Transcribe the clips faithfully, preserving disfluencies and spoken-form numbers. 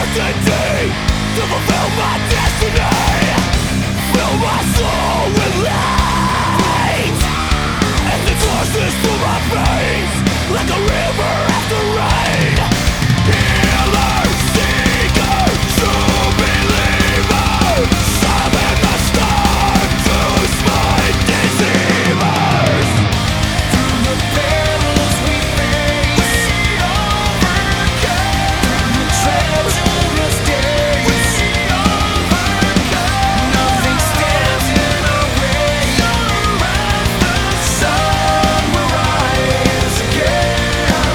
certainty to fulfill my destiny. Fill my soul with light as it courses through my veins like a river after rain. Healer, seeker, true believer, summon the storm to smite deceivers. Through the perils we face, we overcome. Through the treacherous days, we overcome. Nothing stands in our way. The sun will rise again.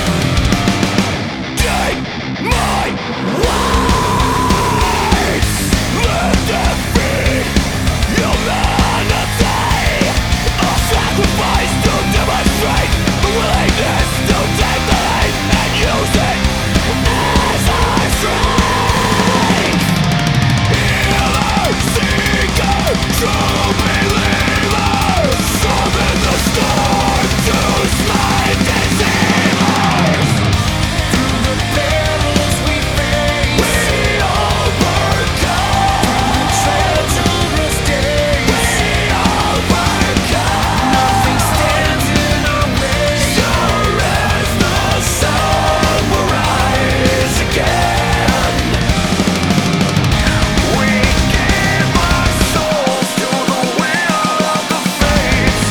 Take my words, let them feed humanity. I'll sacrifice to demonstrate the willingness to take the hate and use it as our strength. Healer, seeker, true believer, summon the storm to smite deceivers. Through the perils we face, we overcome. Through the treacherous days, we overcome. Nothing stands in our way. Sure as the sun will rise again. We give our souls to the will of the fates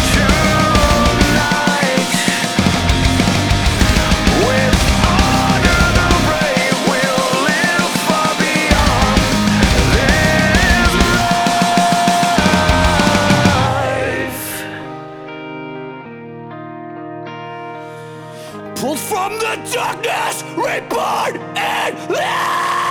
tonight. With honor the brave will live far beyond this life. Pulled from the darkness, reborn in light.